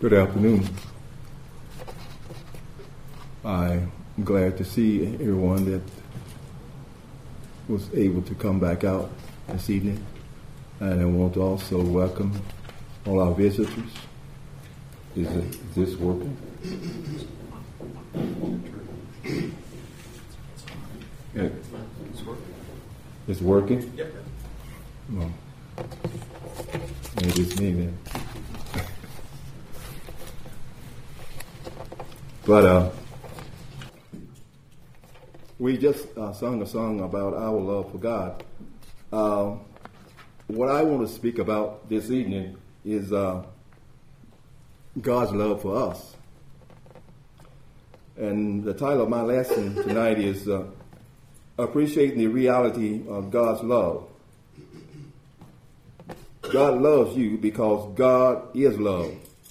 Good afternoon. I'm glad to see everyone that was able to come back out this evening. And I want to also welcome all our visitors. Is this working? Yeah. It's working? Yep. Well, maybe it's me then. But we just sung a song about our love for God. What I want to speak about this evening is God's love for us. And the title of my lesson tonight is Appreciating the Reality of God's Love. God loves you because God is love.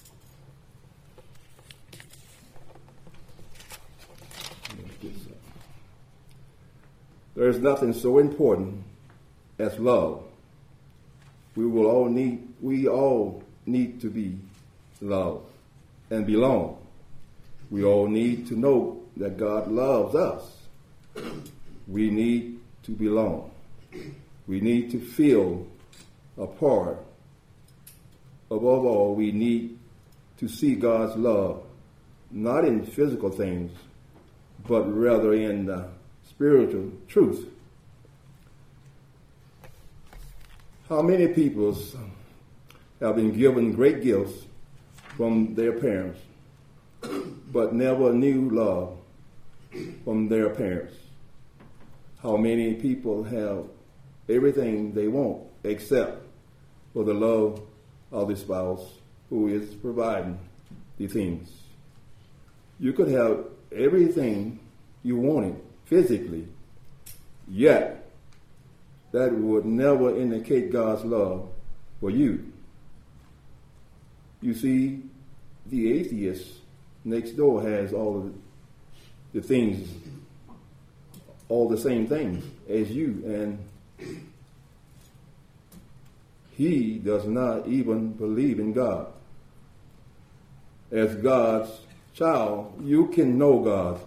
There is nothing so important as love. We all need to be loved and belong. We all need to know that God loves us. We need to belong. We need to feel a part. Above all, we need to see God's love, not in physical things, but rather in the spiritual truth. How many people have been given great gifts from their parents, but never knew love from their parents? How many people have everything they want except for the love of the spouse who is providing the things? You could have everything you wanted physically, yet that would never indicate God's love for you. You see, the atheist next door has all of the things, all the same things as you, and he does not even believe in God. As God's child, you can know God's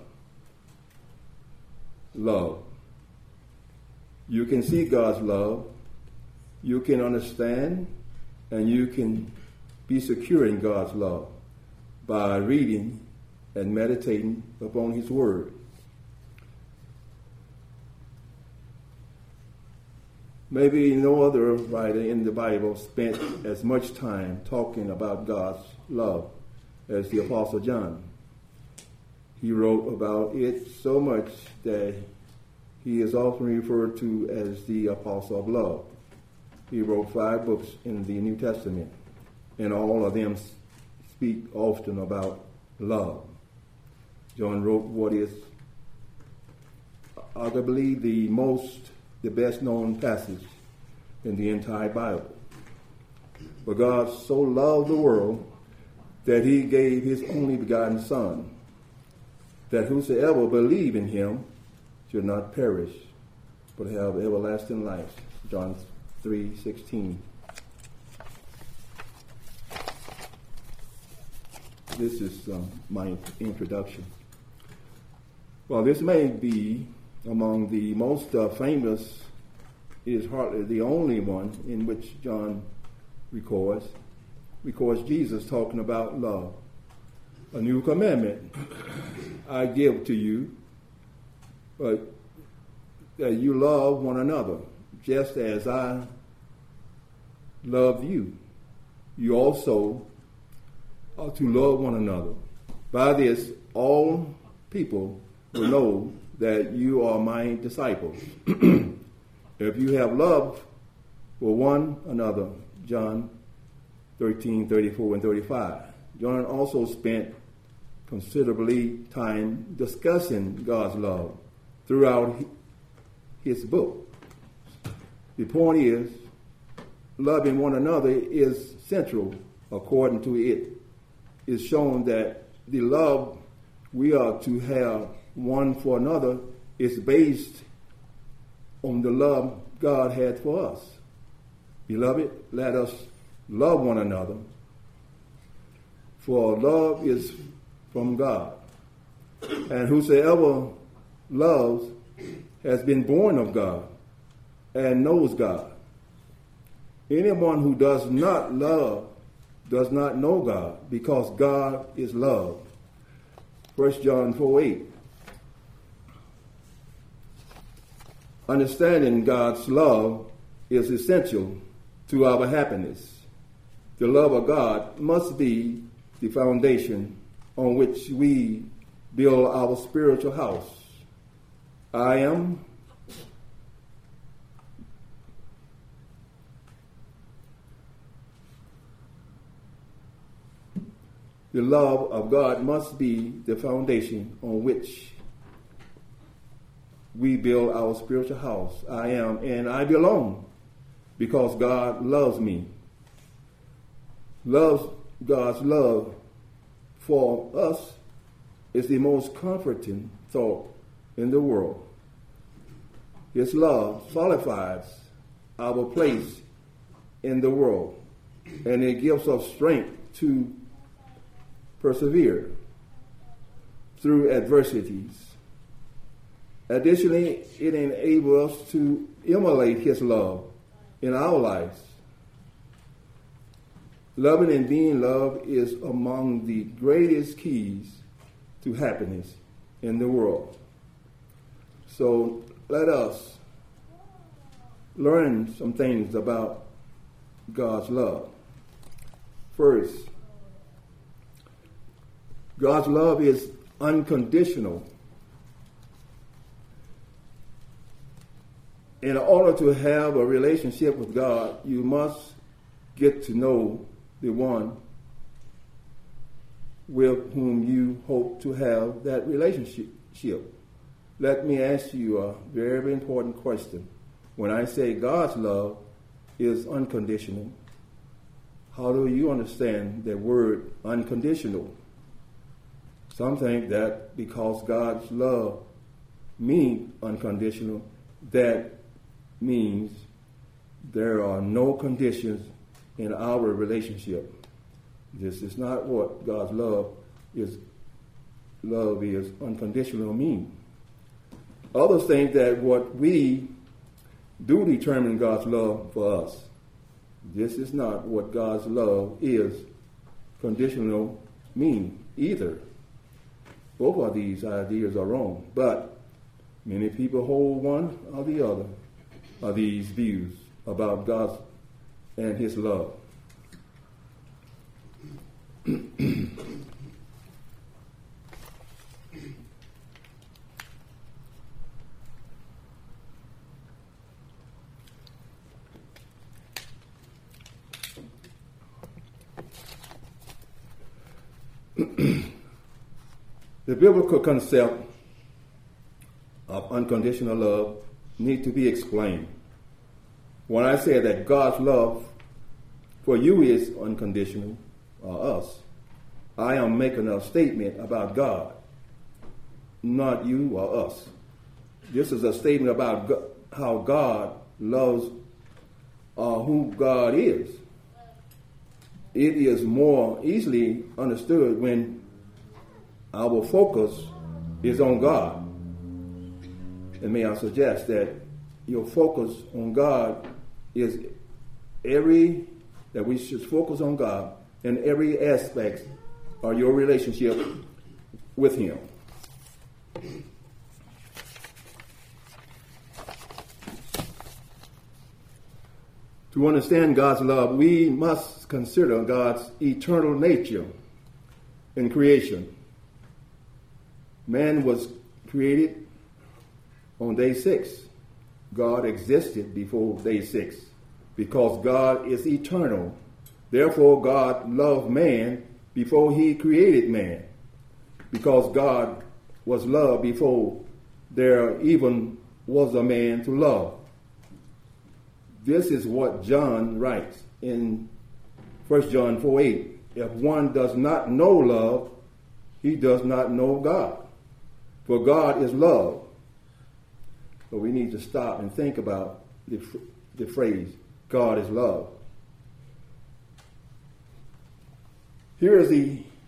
love. You can see God's love. You can understand, and you can be secure in God's love by reading and meditating upon His Word. Maybe no other writer in the Bible spent as much time talking about God's love as the Apostle John. He wrote about it so much that he is often referred to as the Apostle of Love. He wrote 5 books in the New Testament, and all of them speak often about love. John wrote what is arguably the best known passage in the entire Bible. For God so loved the world that he gave his only begotten Son, that whosoever believe in him should not perish, but have everlasting life. John 3:16. This is my introduction. Well, this may be among the most famous. It is hardly the only one in which John records Jesus talking about love. A new commandment I give to you, but that you love one another, just as I love you. You also are to love one another. By this, all people will know that you are my disciples. If you have love for one another. John 13:34 and 35. John also spent considerably time discussing God's love throughout his book. The point is, loving one another is central. According to it, is shown that the love we are to have one for another is based on the love God had for us. Beloved, let us love one another. For love is from God. And whosoever loves has been born of God and knows God. Anyone who does not love does not know God, because God is love. 1 John 4:8. Understanding God's love is essential to our happiness. The love of God must be the foundation on which we build our spiritual house. The love of God must be the foundation on which we build our spiritual house. I am and I belong because God loves me. God's love for us is the most comforting thought in the world. His love solidifies our place in the world, and it gives us strength to persevere through adversities. Additionally, it enables us to emulate His love in our lives. Loving and being loved is among the greatest keys to happiness in the world. So let us learn some things about God's love. First, God's love is unconditional. In order to have a relationship with God, you must get to know the one with whom you hope to have that relationship. Let me ask you a very important question. When I say God's love is unconditional, how do you understand the word unconditional? Some think that because God's love means unconditional, that means there are no conditions in our relationship. This is not what God's love is unconditional mean. Others think that what we do determine God's love for us. This is not what God's love is conditional mean either. Both of these ideas are wrong, but many people hold one or the other of these views about God and His love. The biblical concept of unconditional love needs to be explained. When I say that God's love for you is unconditional, or us, I am making a statement about God, not you or us. This is a statement about how God loves who God is. It is more easily understood when our focus is on God. And may I suggest that your focus on God is that we should focus on God in every aspect of your relationship with Him. To understand God's love, we must consider God's eternal nature in creation. Man was created on day 6. God existed before day 6 because God is eternal. Therefore, God loved man before He created man, because God was love before there even was a man to love. This is what John writes in 1 John 4:8. If one does not know love, he does not know God, for God is love. So we need to stop and think about the phrase, God is love. Here is the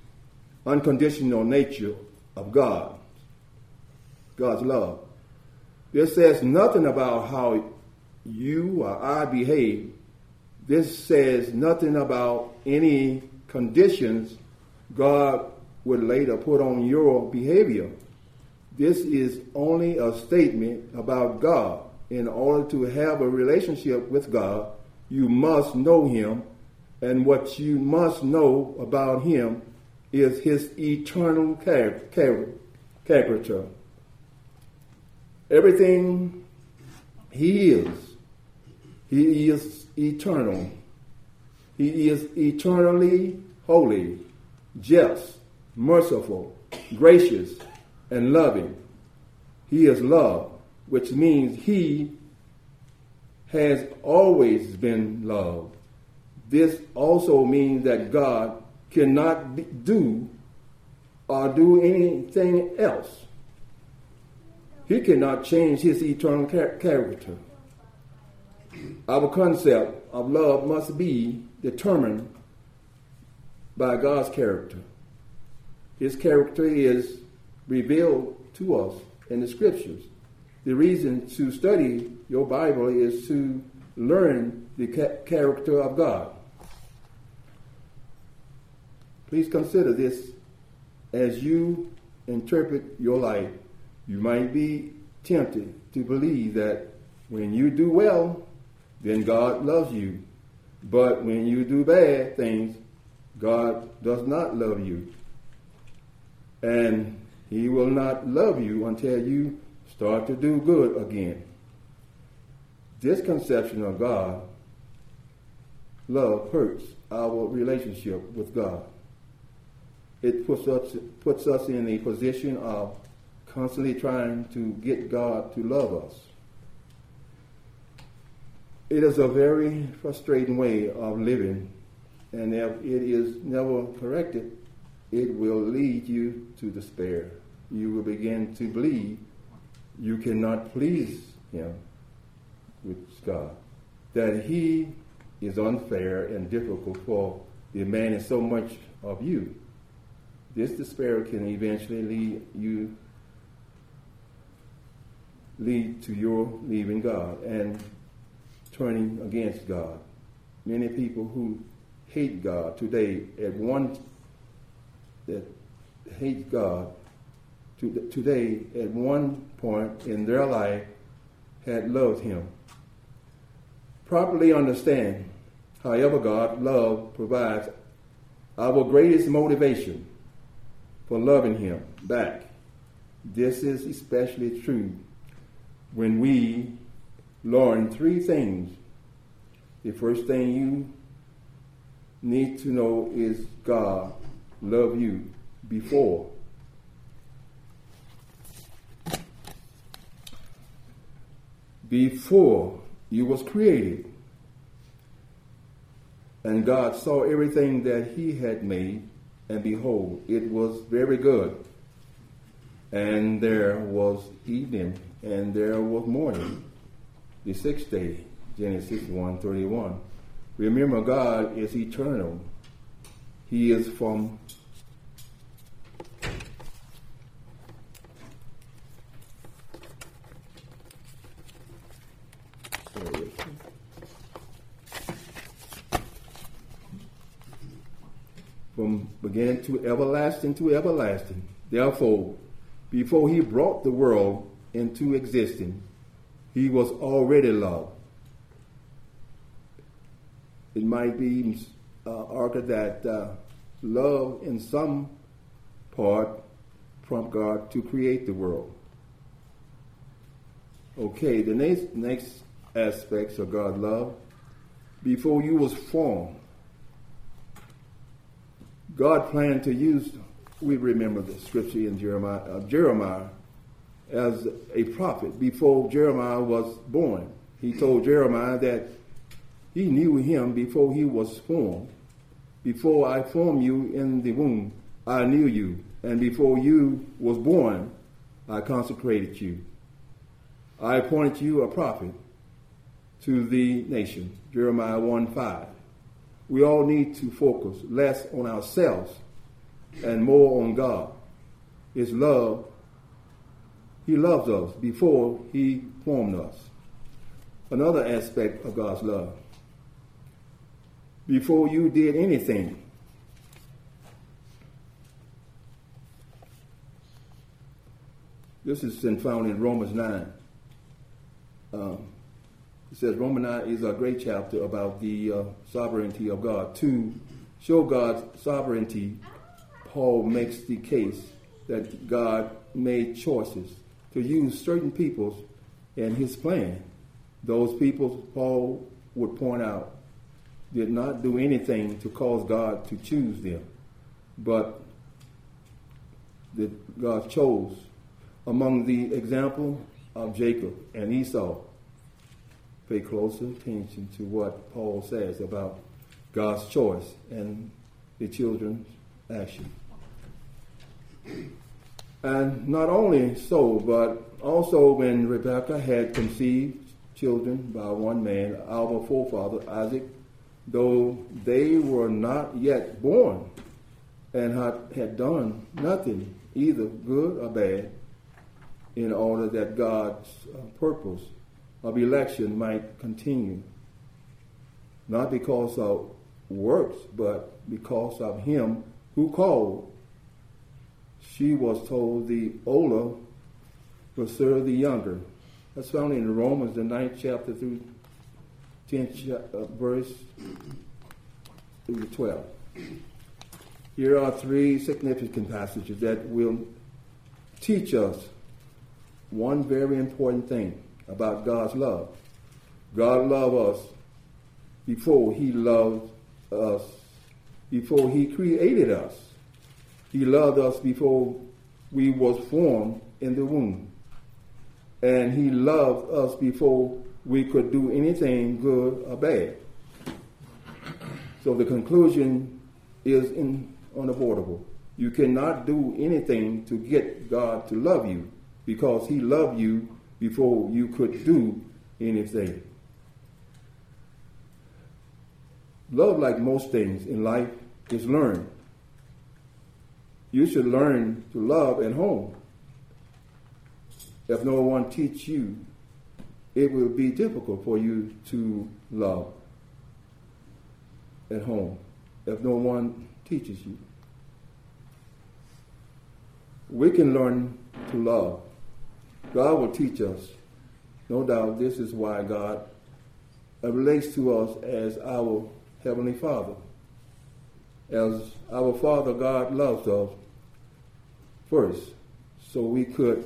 unconditional nature of God, God's love. This says nothing about how you or I behave. This says nothing about any conditions God would later put on your behavior. This is only a statement about God. In order to have a relationship with God, you must know Him, and what you must know about Him is His eternal character. Everything He is eternal. He is eternally holy, just, merciful, gracious, and loving. He is love, which means He has always been love. This also means that God cannot do anything else. He cannot change His eternal character. Our concept of love must be determined by God's character. His character is revealed to us in the Scriptures. The reason to study your Bible is to learn the character of God. Please consider this as you interpret your life. You might be tempted to believe that when you do well, then God loves you. But when you do bad things, God does not love you. And He will not love you until you start to do good again. This conception of God, love, hurts our relationship with God. It puts us in a position of constantly trying to get God to love us. It is a very frustrating way of living, and if it is never corrected, it will lead you to despair. You will begin to believe you cannot please Him, with God, that He is unfair and difficult for demanding so much of you. This despair can eventually lead to your leaving God and turning against God. Many people who hate God today today at one point in their life had loved Him. Properly understand, however, God's love provides our greatest motivation for loving Him back. This is especially true when we learn three things. The first thing you need to know is God loved you before you was created. And God saw everything that He had made, and behold, it was very good. And there was evening, and there was morning, the sixth day, Genesis 1:31. Remember, God is eternal. He is from beginning to everlasting. Therefore, before He brought the world into existence, He was already love. It might be argued that love in some part prompted God to create the world. Okay, the next aspects of God's love. Before you was formed, God planned to use, we remember the scripture in Jeremiah as a prophet. Before Jeremiah was born, He told Jeremiah that He knew him before he was formed. Before I formed you in the womb, I knew you. And before you was born, I consecrated you. I appointed you a prophet to the nation. Jeremiah 1:5. We all need to focus less on ourselves and more on God. It's love. He loves us before he formed us. Another aspect of God's love. Before you did anything, this is found in Romans 9. It says Romans 9 is a great chapter about the sovereignty of God. To show God's sovereignty, Paul makes the case that God made choices to use certain peoples in his plan. Those peoples, Paul would point out, did not do anything to cause God to choose them, but that God chose. Among the example of Jacob and Esau, pay close attention to what Paul says about God's choice and the children's action. And not only so, but also when Rebekah had conceived children by one man, our forefather Isaac, though they were not yet born and had done nothing, either good or bad, in order that God's purpose of election might continue. Not because of works, but because of him who called. She was told the older will serve the younger. That's found in Romans, the 9th chapter through 10th verse through the 12th. Here are three significant passages that will teach us one very important thing about God's love. God loved us before he loved us, before he created us. He loved us before we was formed in the womb. And he loved us before we could do anything good or bad. So the conclusion is unavoidable. You cannot do anything to get God to love you, because he loved you before you could do anything. Love, like most things in life, is learned. You should learn to love at home. If no one teaches you, it will be difficult for you to love at home if no one teaches you. We can learn to love. God will teach us. No doubt this is why God relates to us as our Heavenly Father. As our Father, God loves us first, so we could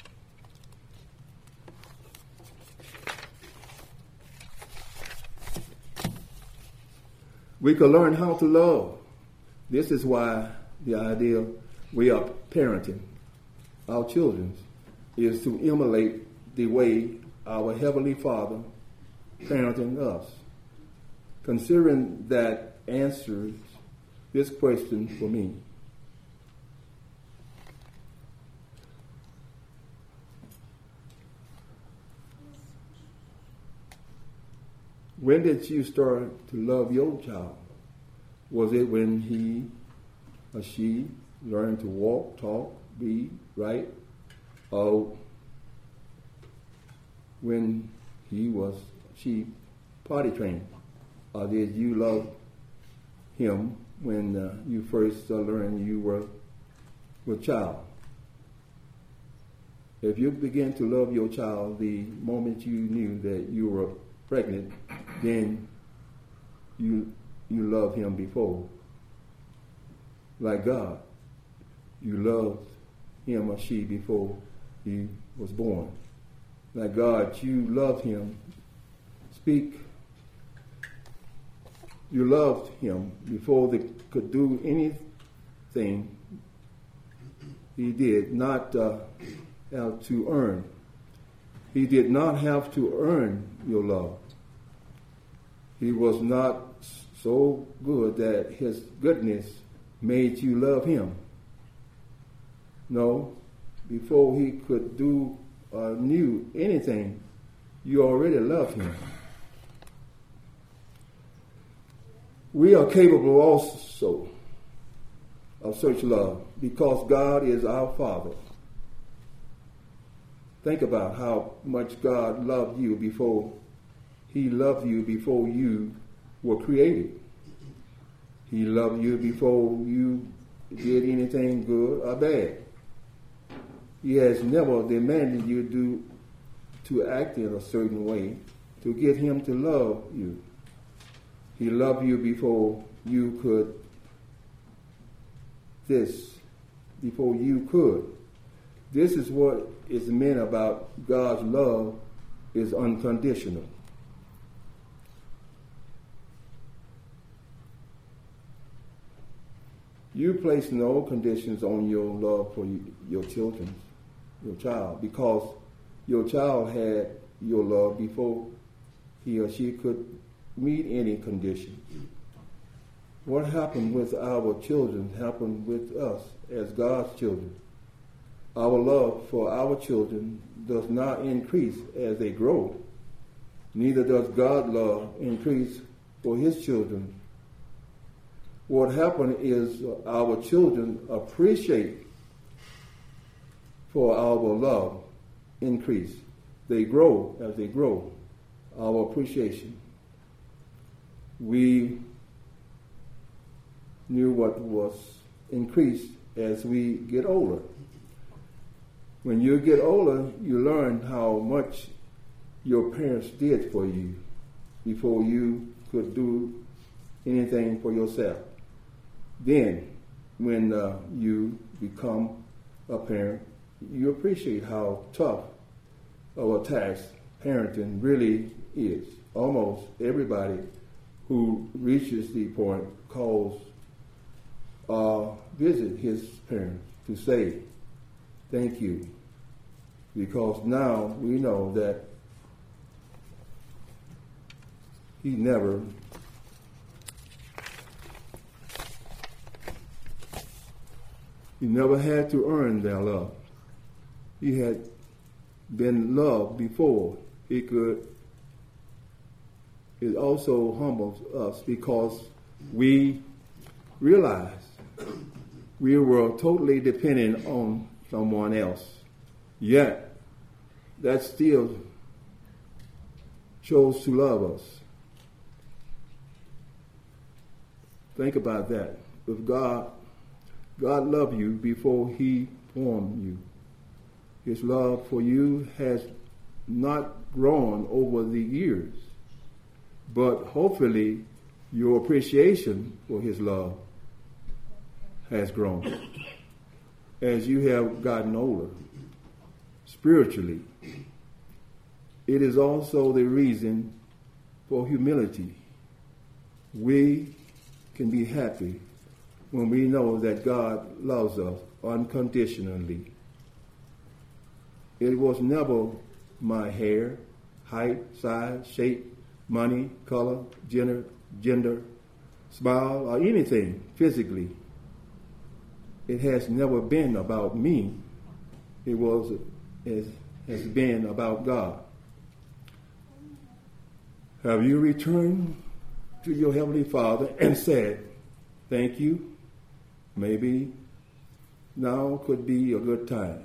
learn how to love. This is why the idea we are parenting our children is to emulate the way our Heavenly Father parenting us. Considering that answers this question for me. When did you start to love your child? Was it when he or she learned to walk, talk, read, write? Or when she potty trained? Or did you love him when you first learned you were a child? If you begin to love your child the moment you knew that you were pregnant, then you love him before. Like God, you loved him or she before he was born. Like God, you loved him. You loved him before they could do anything he did not have to earn. He did not have to earn your love. He was not so good that his goodness made you love him. No, before he could do or knew anything, you already loved him. We are capable also of such love, because God is our Father. Think about how much God loved you before He loved you before you were created. He loved you before you did anything good or bad. He has never demanded you to act in a certain way to get Him to love you. He loved you before you could before you could. This is what is meant about God's love is unconditional. You place no conditions on your love for your child, because your child had your love before he or she could meet any condition. What happened with our children happened with us as God's children. Our love for our children does not increase as they grow. Neither does God's love increase for His children. What happened is our children appreciate for our love increase. They grow as they grow, our appreciation. We knew what was increased as we get older. When you get older, you learn how much your parents did for you before you could do anything for yourself. Then, when you become a parent, you appreciate how tough of a task parenting really is. Almost everybody who reaches the point calls visit his parents to say thank you, because now we know that he never had to earn their love. He had been loved before. It also humbles us because we realize we were totally dependent on someone else. Yet, that still chose to love us. Think about that. If God loved you before He formed you. His love for you has not grown over the years, but hopefully your appreciation for His love has grown as you have gotten older spiritually. It is also the reason for humility. We can be happy when we know that God loves us unconditionally. It was never my hair, height, size, shape, money, color, gender, smile, or anything physically. It has never been about me. It has been about God. Have you returned to your Heavenly Father and said, thank you? Maybe now could be a good time.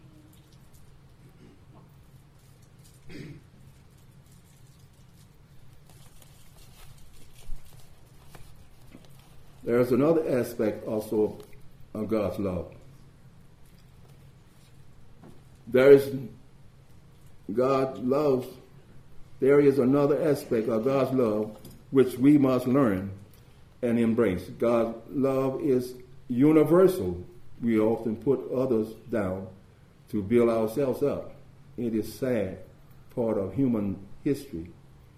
There's another aspect also of God's love. There is another aspect of God's love which we must learn and embrace. God's love is universal. We often put others down to build ourselves up. It is sad part of human history.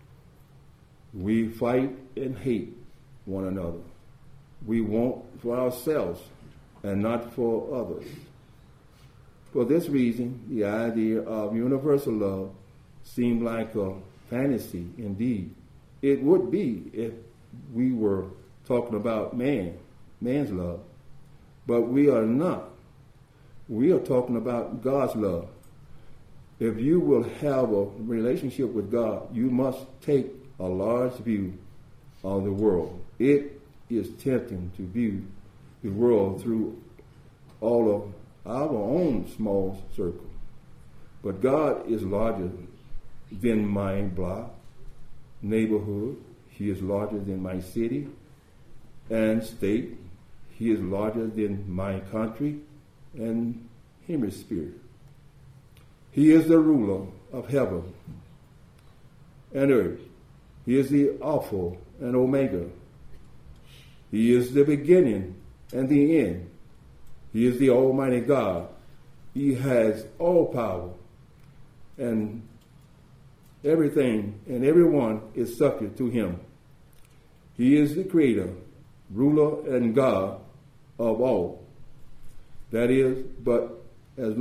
We fight and hate one another. We want for ourselves and not for others. For this reason, the idea of universal love seemed like a fantasy indeed. It would be if we were talking about man's love. But we are not. We are talking about God's love. If you will have a relationship with God, you must take a large view of the world. It is tempting to view the world through all of our own small circle. But God is larger than my block, neighborhood. He is larger than my city and state. He is larger than my country and hemisphere. He is the ruler of heaven and earth. He is the Alpha and Omega. He is the beginning and the end. He is the Almighty God. He has all power, and everything and everyone is subject to him. He is the creator, ruler, and God of all. That is, but as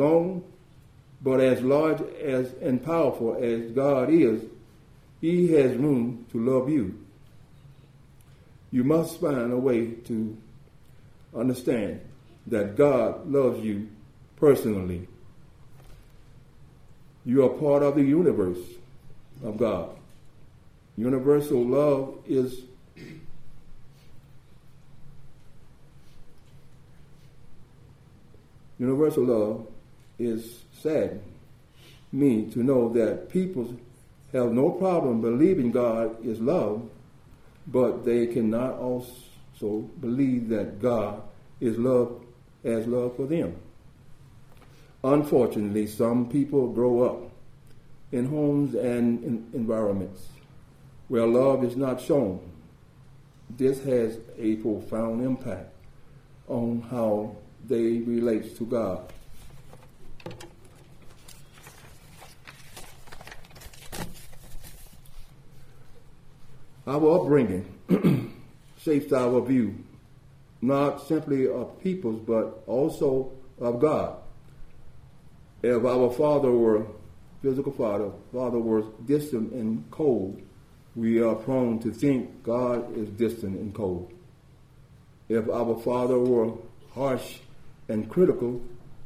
large as and powerful as God is, he has room to love you. You must find a way to understand that God loves you personally. You are part of the universe of God. Universal love is sad me to know that people have no problem believing God is love, but they cannot also believe that God is love as love for them. Unfortunately, some people grow up in homes and in environments where love is not shown. This has a profound impact on how they relate to God. Our upbringing shapes our view, not simply of peoples, but also of God. If our physical father was distant and cold, we are prone to think God is distant and cold. If our father were harsh and critical,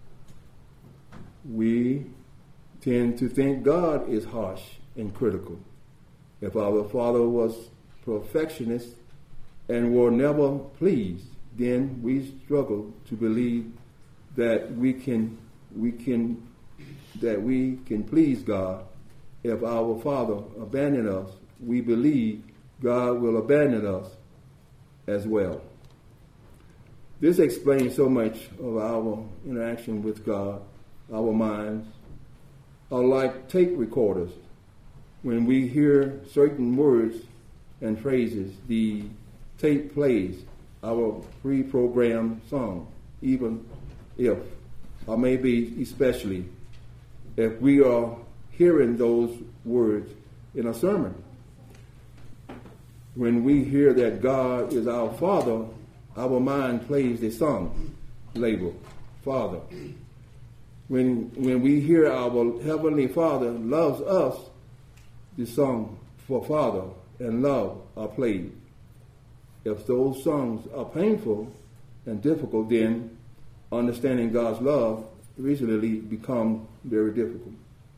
we tend to think God is harsh and critical. If our father was perfectionist and were never pleased, then we struggle to believe that we can please God. If our father abandoned us, we believe God will abandon us as well. This explains so much of our interaction with God. Our minds are like tape recorders. When we hear certain words and phrases, the tape plays our pre-programmed song, even if, or maybe especially, if we are hearing those words in a sermon. When we hear that God is our Father, our mind plays the song labeled Father. When we hear our Heavenly Father loves us, the song for Father and love are played. If those songs are painful and difficult, then understanding God's love recently become very difficult.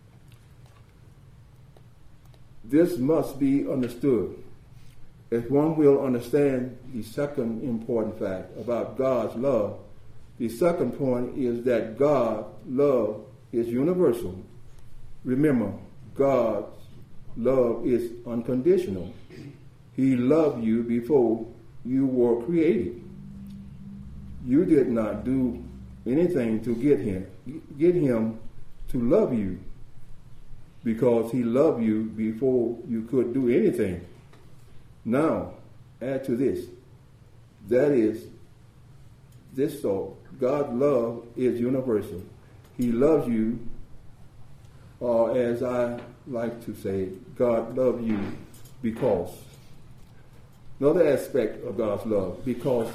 This must be understood. If one will understand the second important fact about God's love, the second point is that God's love is universal. Remember, God's love is unconditional. He loved you before you were created. You did not do anything to get him to love you, because he loved you before you could do anything. Now, add to this. That is, this thought, God's love is universal. He loves you, or as I like to say, God loved you because. Another aspect of God's love, because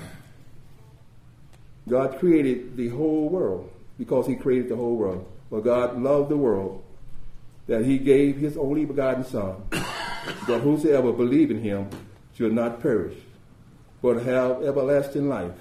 God created the whole world, because he created the whole world. But God loved the world, that he gave his only begotten Son, that whosoever believe in him should not perish, but have everlasting life.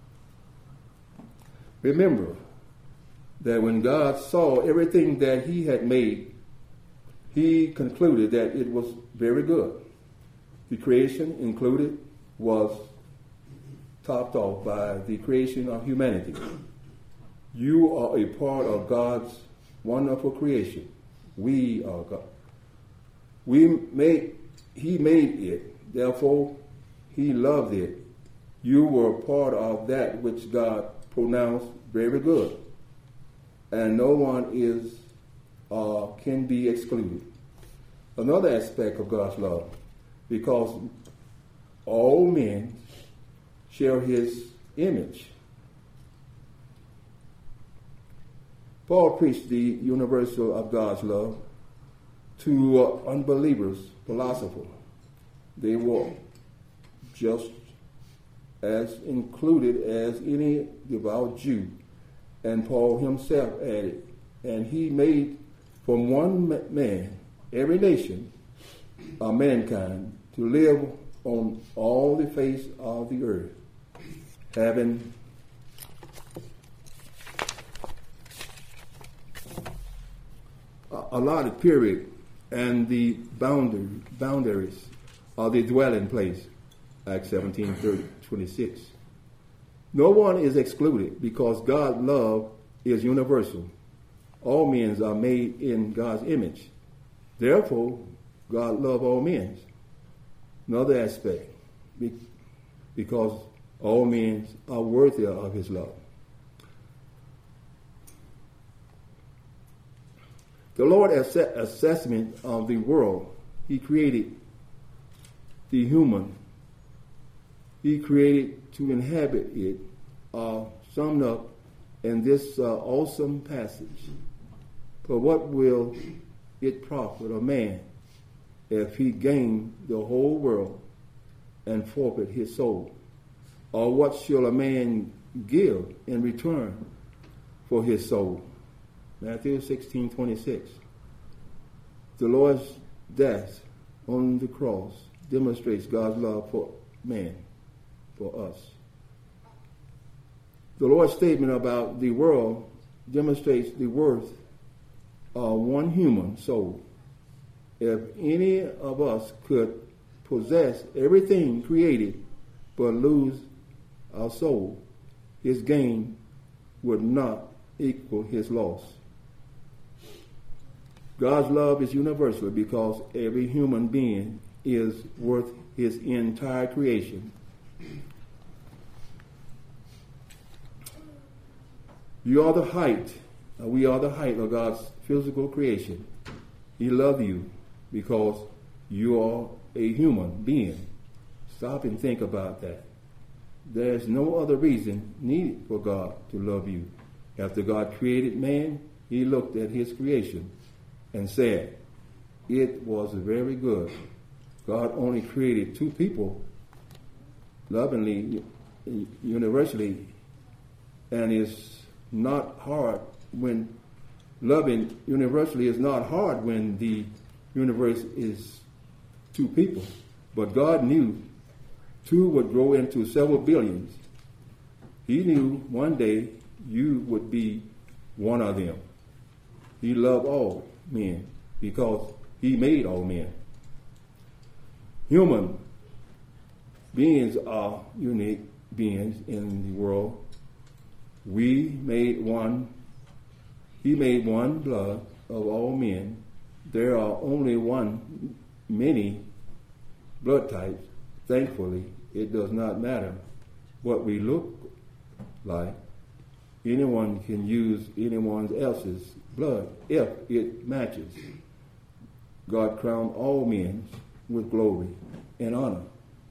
Remember that when God saw everything that he had made, he concluded that it was very good. The creation included was topped off by the creation of humanity. You are a part of God's wonderful creation. We are God. He made it, therefore he loved it. You were part of that which God pronounced very good. And no one can be excluded. Another aspect of God's love, because all men share his image. Paul preached the universal of God's love to unbelievers, philosophers. They were just as included as any devout Jew. And Paul himself added, and he made from one man every nation of mankind to live on all the face of the earth, having allotted period and the boundaries of the dwelling place, Acts 17:26. No one is excluded because God's love is universal. All men are made in God's image. Therefore, God loves all men. Another aspect, because all men are worthy of his love. The Lord's assessment of the world, he created the human. He created to inhabit it, summed up in this awesome passage. For what will it profit a man if he gain the whole world and forfeit his soul? Or what shall a man give in return for his soul? Matthew 16:26. The Lord's death on the cross demonstrates God's love for man, for us. The Lord's statement about the world demonstrates the worth of one human soul. If any of us could possess everything created but lose our soul, his gain would not equal his loss. God's love is universal because every human being is worth his entire creation. We are the height of God's physical creation. He loves you because you are a human being. Stop and think about that. There's no other reason needed for God to love you. After God created man, he looked at his creation and said, it was very good. God only created two people lovingly, universally, and it's not hard when loving universally is not hard when the universe is two people. But God knew two would grow into several billions. He knew one day you would be one of them. He loved all men because he made all men. Human beings are unique beings in the world. He made one blood of all men. There are only many blood types. Thankfully, it does not matter what we look like. Anyone can use anyone else's blood if it matches. God crowned all men with glory and honor.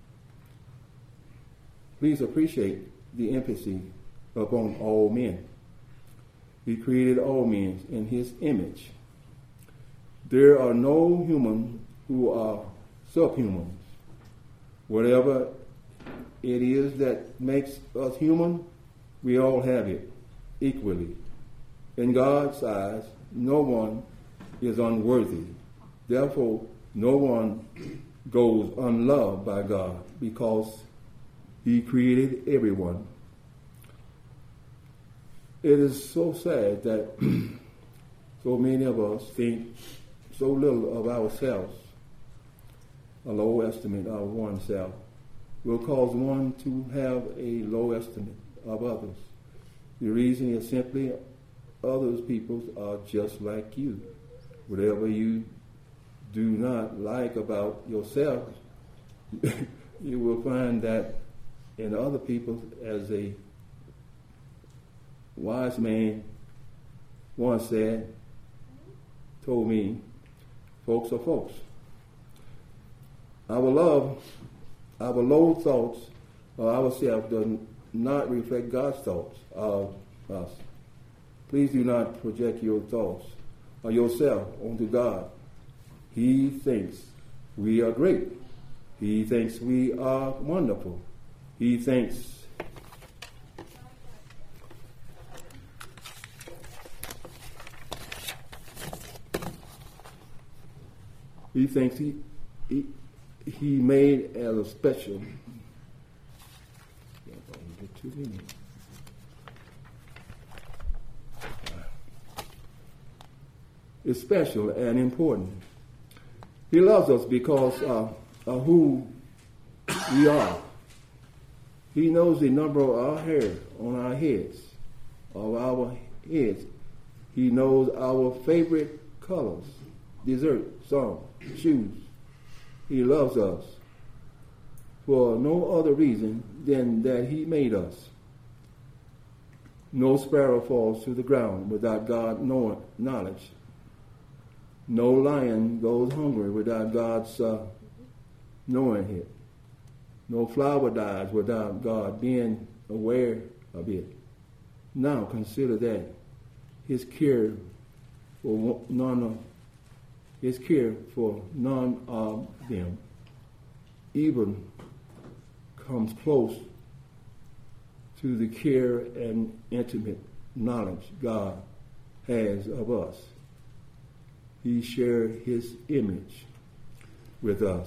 Please appreciate the emphasis upon all men. He created all men in his image. There are no humans who are subhumans. Whatever it is that makes us human, we all have it equally. In God's eyes, no one is unworthy. Therefore, no one goes unloved by God because he created everyone. It is so sad that so many of us think so little of ourselves, a low estimate of oneself. will cause one to have a low estimate of others. The reason is simply others people are just like you. Whatever you do not like about yourself, you will find that in other people. As a wise man once told me, folks are folks. Our low thoughts of ourselves does not reflect God's thoughts of us. Please do not project your thoughts or yourself onto God. He thinks we are great. He thinks we are wonderful. He thinks he made as a special. It's special and important. He loves us because of who we are. He knows the number of our hair on our heads, of our heads. He knows our favorite colors, dessert, song, shoes. He loves us for no other reason than that he made us. No sparrow falls to the ground without God's knowledge. No lion goes hungry without God's knowing it. No flower dies without God being aware of it. Now consider that His care for none of them even comes close to the care and intimate knowledge God has of us. He shared His image with us.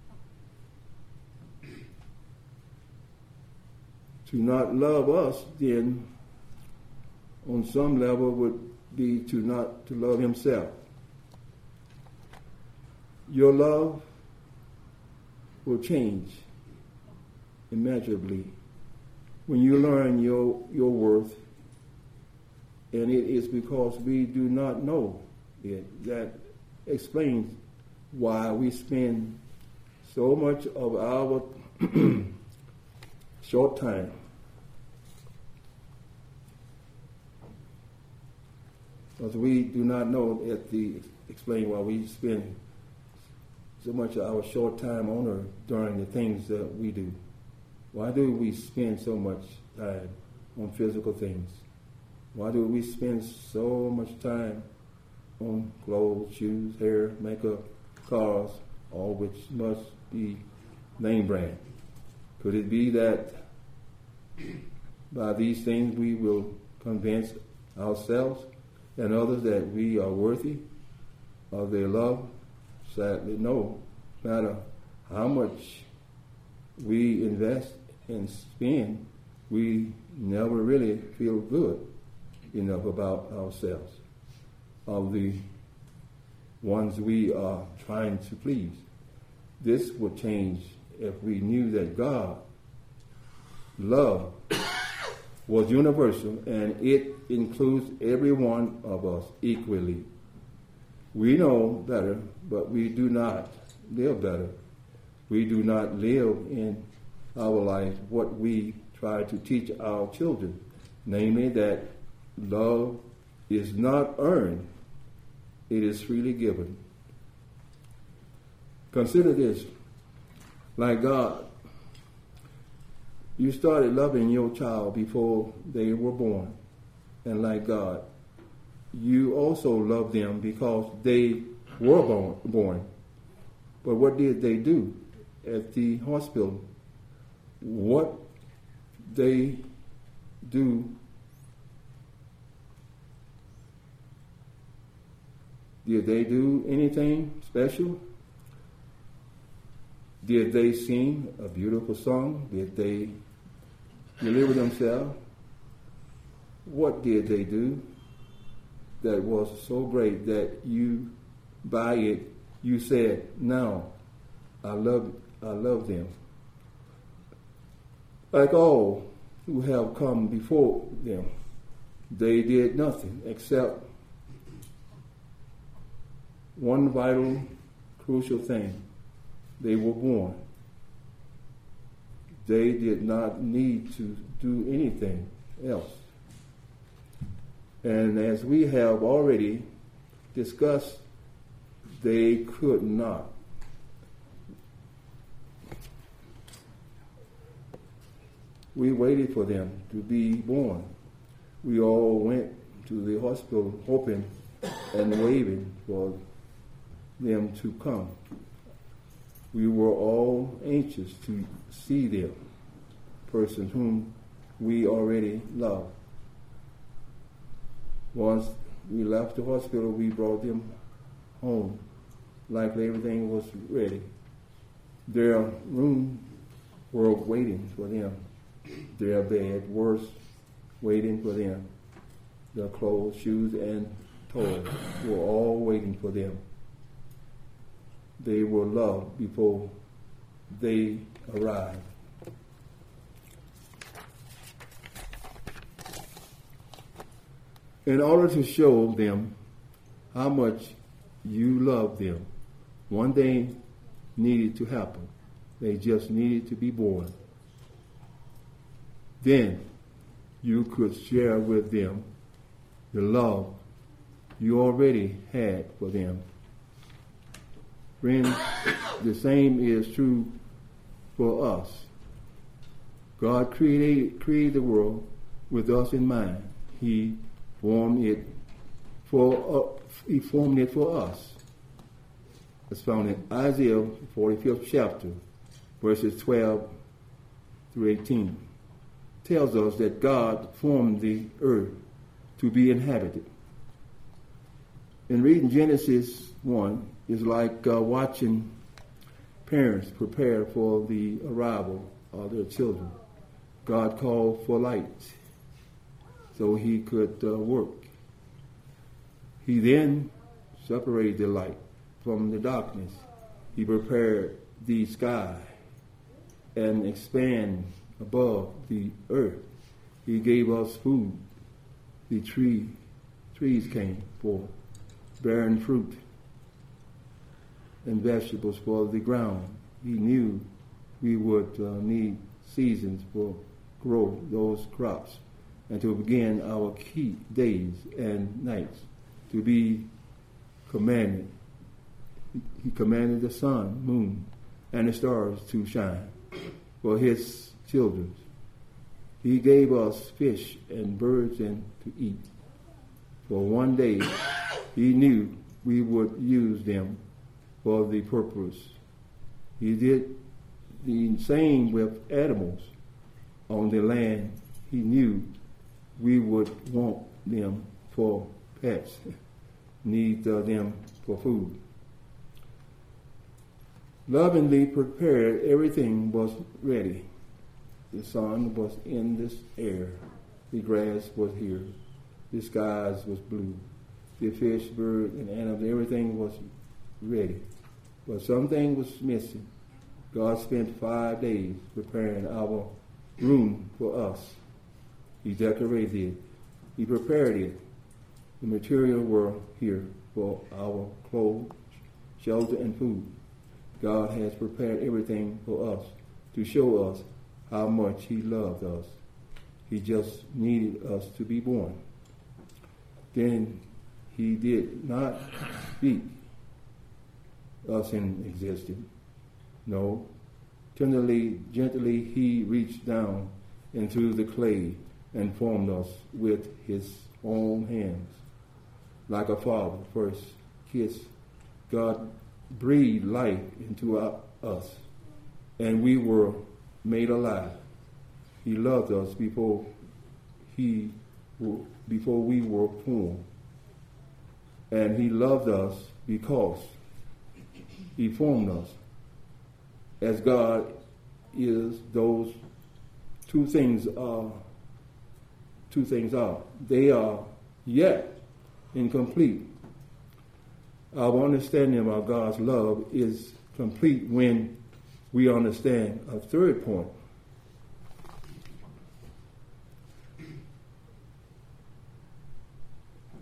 To not love us, then, on some level, would be to not to love Himself. Your love will change immeasurably when you learn your worth, and it is because we do not know it. That explains why we spend so much of our short time because we do not know explain why we spend so much of our short time on earth during the things that we do. Why do we spend so much time on physical things? Why do we spend so much time on clothes, shoes, hair, makeup, cars, all which must be name brand? Could it be that by these things we will convince ourselves and others that we are worthy of their love? Sadly, no. No matter how much we invest and spend, we never really feel good enough about ourselves, of the ones we are trying to please. This would change if we knew that God's love was universal and it includes every one of us equally. We know better, but we do not live better. We do not live in our life what we try to teach our children, namely that love is not earned, it is freely given. Consider this. Like God, you started loving your child before they were born. And like God, you also love them because they were born. But what did they do at the hospital? What they do, did they do anything special? Did they sing a beautiful song? Did they deliver themselves? What did they do that was so great that you, by it, you said, now, I love them. Like all who have come before them, they did nothing except one vital, crucial thing. They were born. They did not need to do anything else. And as we have already discussed, they could not. We waited for them to be born. We all went to the hospital hoping and waiting for them to come. We were all anxious to see them, persons whom we already loved. Once we left the hospital, we brought them home. Likely everything was ready. Their room were waiting for them. Their bed was waiting for them. Their clothes, shoes, and toys were all waiting for them. They were loved before they arrived. In order to show them how much you love them, one thing needed to happen. They just needed to be born. Then you could share with them the love you already had for them. Friends, the same is true for us. God created the world with us in mind. He formed it for us. It's found in Isaiah 45th chapter, verses 12 through 18. Tells us that God formed the earth to be inhabited. In reading Genesis 1 is like watching parents prepare for the arrival of their children. God called for light so he could work. He then separated the light from the darkness. He prepared the sky and expanded above the earth. He gave us food. The trees came forth, bearing fruit and vegetables for the ground. He knew we would need seasons for grow those crops and to begin our key days and nights to be commanded. He commanded the sun, moon, and the stars to shine for his children. He gave us fish and birds and to eat. For one day he knew we would use them for the purpose. He did the same with animals on the land. He knew we would want them for pets, need them for food. Lovingly prepared, everything was ready. The sun was in this air. The grass was here. The skies was blue. The fish, bird, and animals, everything was ready. But something was missing. God spent 5 days preparing our room for us. He decorated it. He prepared it. The material were here for our clothes, shelter, and food. God has prepared everything for us to show us how much he loved us. He just needed us to be born. Then he did not speak us in existence. No, tenderly, gently, he reached down into the clay and formed us with his own hands. Like a father first kiss, God breathed life into us, and we were made alive. He loved us before we were formed, and he loved us because he formed us. As God is, those two things are. They are yet incomplete. Our understanding of God's love is complete when we understand a third point.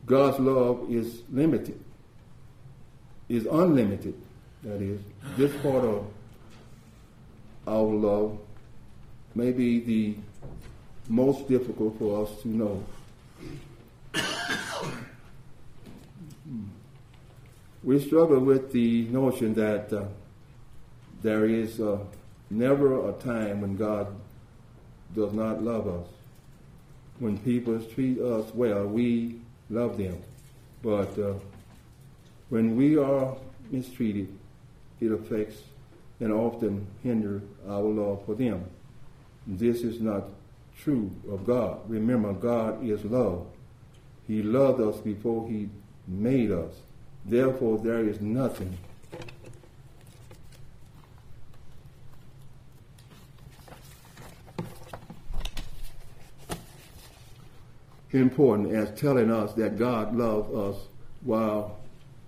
God's love is limited, is unlimited. That is, this part of our love may be the most difficult for us to know. We struggle with the notion that there is never a time when God does not love us. When people treat us well, we love them. But when we are mistreated, it affects and often hinders our love for them. This is not true of God. Remember, God is love. He loved us before He made us. Therefore, there is nothing important as telling us that God loved us while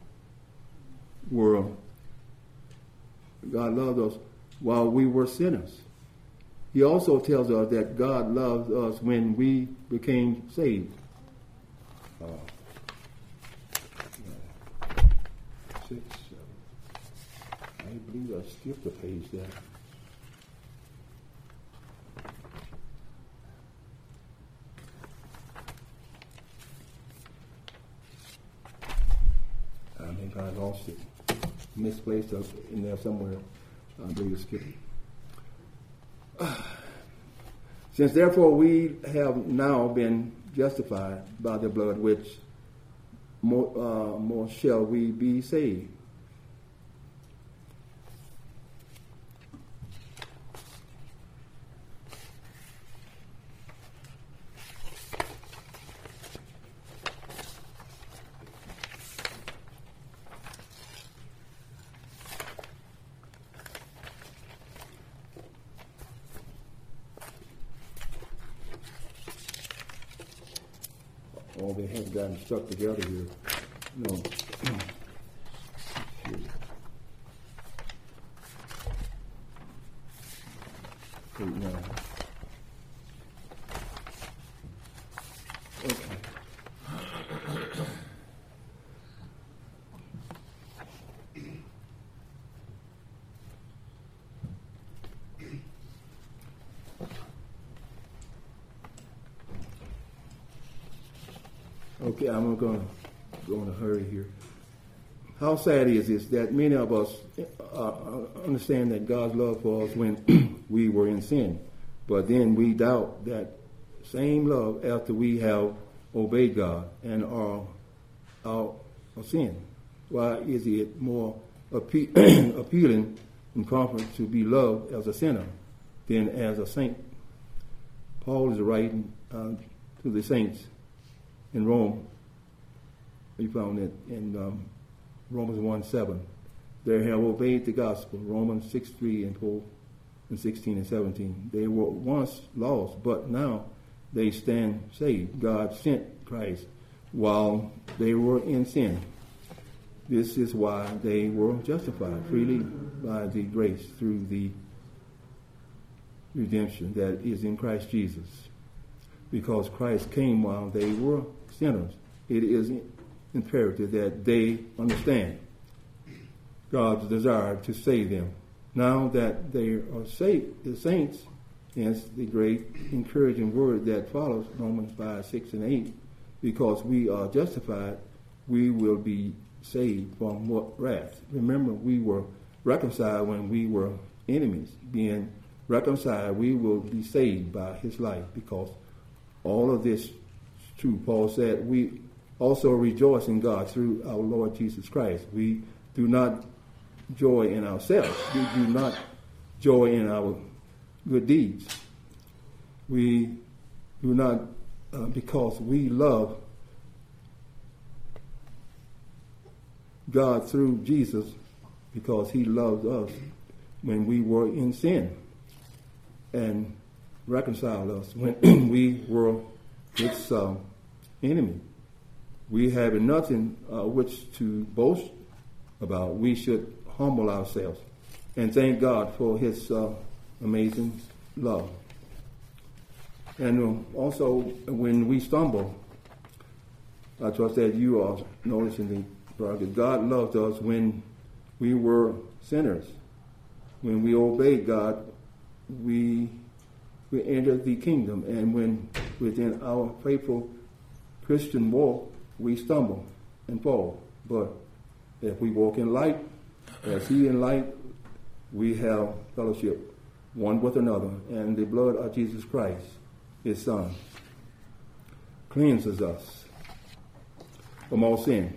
we were sinners. He also tells us that God loved us when we became saved. 6, 7. I believe I skipped a page there. I think I lost it. Misplaced in there somewhere. I believe I skipped it. Since therefore we have now been justified by the blood, which more shall we be saved. Oh, they haven't gotten stuck together here. No. Okay. Okay, I'm going to hurry here. How sad is this that many of us understand that God's love for us when we were in sin, but then we doubt that same love after we have obeyed God and are out of sin. Why is it more appealing and comforting to be loved as a sinner than as a saint? Paul is writing to the saints in Rome. We found it in Romans 1:7. They have obeyed the gospel. Romans 6:3 and 4 and 16 and 17. They were once lost, but now they stand saved. God sent Christ while they were in sin. This is why they were justified freely by the grace through the redemption that is in Christ Jesus. Because Christ came while they were sinners, it is imperative that they understand God's desire to save them. Now that they are saved, the saints, hence the great encouraging word that follows Romans 5:6 and 8, because we are justified, we will be saved from what wrath. Remember, we were reconciled when we were enemies. Being reconciled, we will be saved by His life, because all of this is true. Paul said, we also rejoice in God through our Lord Jesus Christ. We do not joy in ourselves. We do not joy in our good deeds. We do not, because we love God through Jesus, because He loved us when we were in sin and reconciled us when we were its enemy. We have nothing which to boast about. We should humble ourselves and thank God for His amazing love. And also, when we stumble, I trust that you are noticing the progress. God loved us when we were sinners. When we obeyed God, we entered the kingdom. And when within our faithful Christian walk, we stumble and fall. But if we walk in light, as He in light, we have fellowship one with another. And the blood of Jesus Christ, His Son, cleanses us from all sin.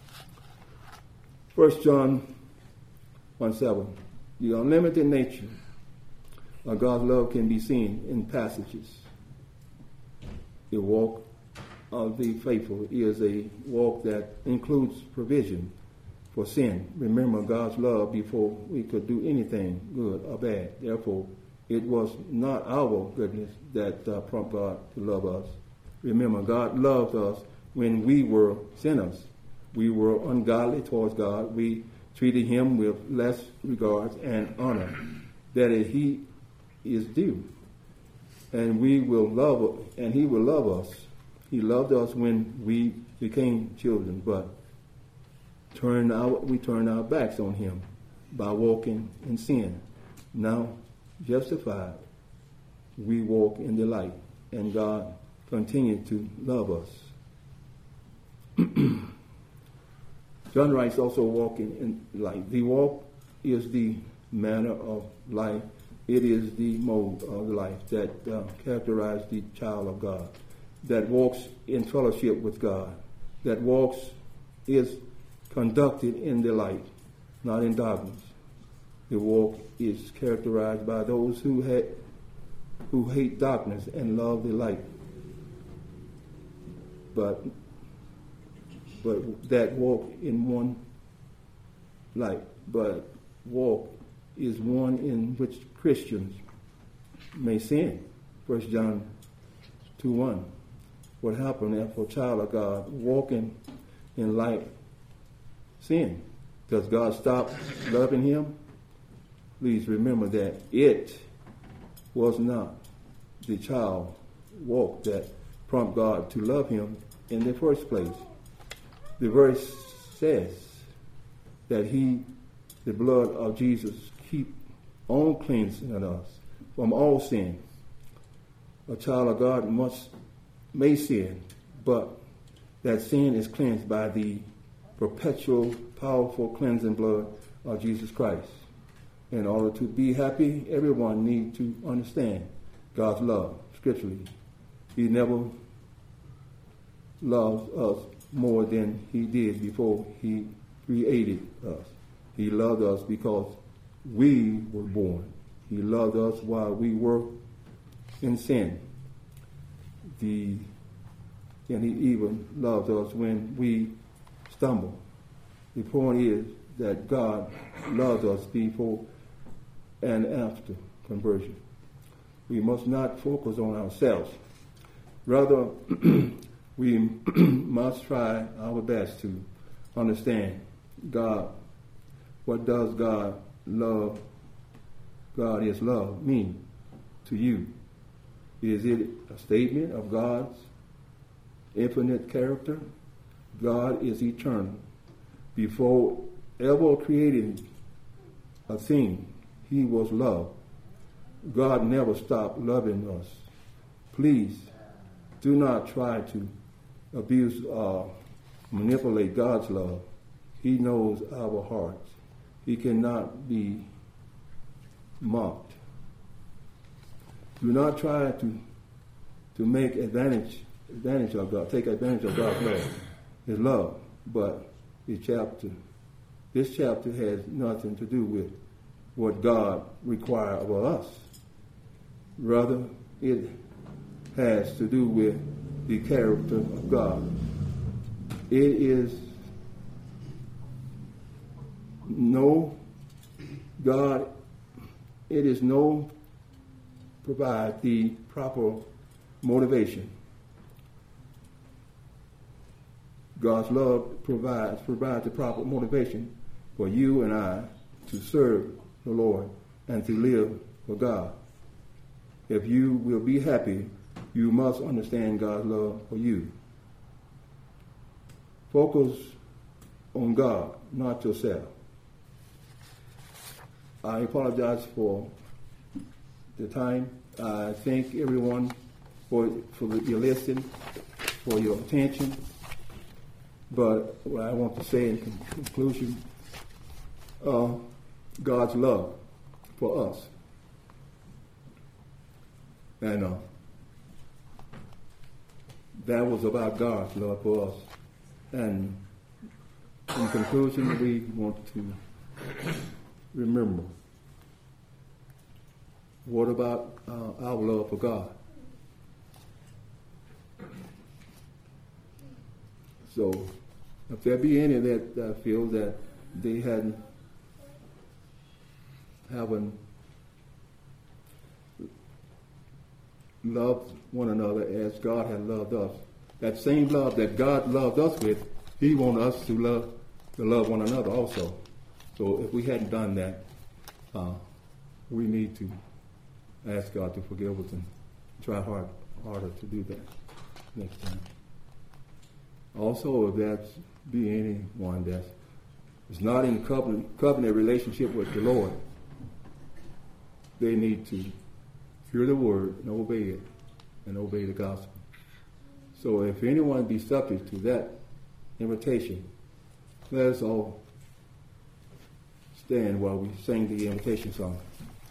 1 John 1:7. The unlimited nature of God's love can be seen in passages. The walk of the faithful is a walk that includes provision for sin. Remember God's love before we could do anything good or bad. Therefore, it was not our goodness that prompted God to love us. Remember, God loved us when we were sinners. We were ungodly towards God. We treated Him with less regard and honor that He is due. And we will love, and He will love us. He loved us when we became children, but we turned our backs on Him by walking in sin. Now, justified, we walk in the light, and God continues to love us. John writes also walking in light. The walk is the manner of life. It is the mode of life that characterizes the child of God, that walks in fellowship with God, that walks is conducted in the light, not in darkness. The walk is characterized by those who hate darkness and love the light. But that walk in one light, but walk is one in which Christians may sin. 1 John 2:1. What happened if a child of God walking in light sin? Does God stop loving him? Please remember that it was not the child walk that prompted God to love him in the first place. The verse says that the blood of Jesus, keep on cleansing us from all sin. A child of God may sin, but that sin is cleansed by the perpetual, powerful cleansing blood of Jesus Christ. In order to be happy, everyone needs to understand God's love scripturally. He never loved us more than He did before He created us. He loved us because we were born. He loved us while we were in sin. And He even loved us when we stumble. The point is that God loved us before and after conversion. We must not focus on ourselves. Rather, we must try our best to understand God. What does God is love mean to you? Is it a statement of God's infinite character? God is eternal. Before ever creating a thing, He was love. God never stopped loving us. Please do not try to abuse or manipulate God's love. He knows our hearts. He cannot be mocked. Do not try to make advantage of God, take advantage of God's love, His love. But this chapter has nothing to do with what God requires of us. Rather, it has to do with the character of God. It provide the proper motivation. God's love provides the proper motivation for you and I to serve the Lord and to live for God. If you will be happy, you must understand God's love for you. focus on God, not yourself. I apologize for the time. I thank everyone for your listening, for your attention. But what I want to say in conclusion, God's love for us. And that was about God's love for us. And in conclusion, we want to remember, what about our love for God? So, if there be any that feel that they haven't loved one another as God had loved us, that same love that God loved us with, He wants us to love one another also. So if we hadn't done that, we need to ask God to forgive us and try harder to do that next time. Also, if there be anyone that is not in covenant relationship with the Lord, they need to hear the word and obey the gospel. So if anyone be subject to that invitation, let us all stand while we sing the invitation song.